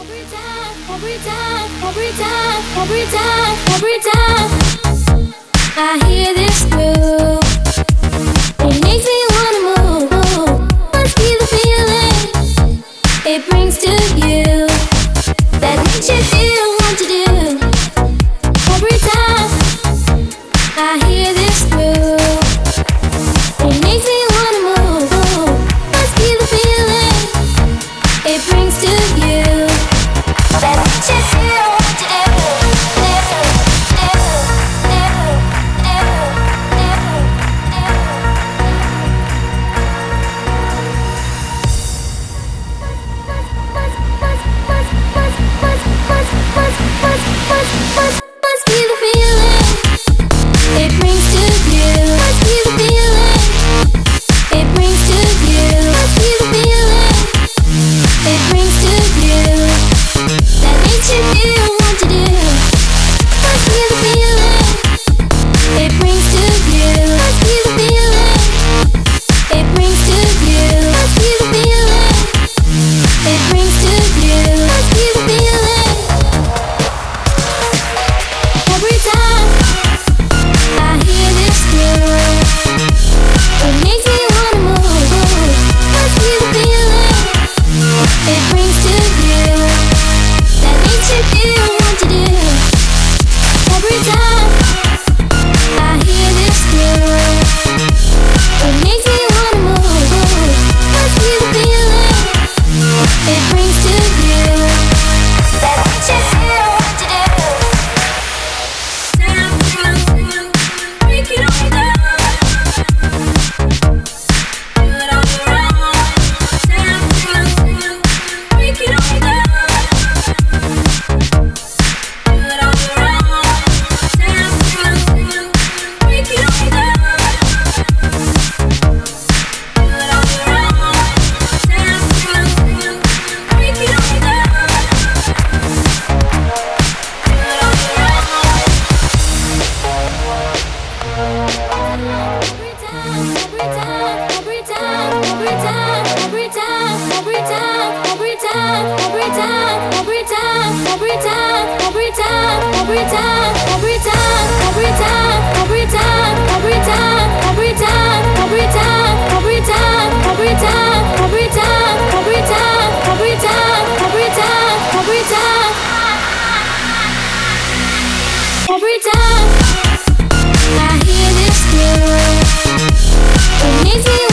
every time I hear this groove, it makes me wanna move. Must be the feeling it brings to you that makes you feel what to do. Every time I hear this groove, it makes me wanna move. Must be the feeling it brings to you that makes you feel what to do. Must be the feeling it brings to you. Must be the feeling it brings to you. Must be the feeling it brings to you that makes you feel what to do. Must be the feeling it brings to you. Must be the feeling it brings to you. Must be the feeling it brings to you. Must be the feeling. Every time I hear this groove, it makes me wanna move. Must be the feeling it brings to you that makes you feel what to do. Every time I hear this groove, it makes me wanna move. Must be the feeling it brings to you that makes you feel what to do. Break it all down. Do it on your own. Break it all down. Do it on your own. Break it all down. Do it on your own. Break it all down. Do it on your own. Every time I hear this groove, it makes me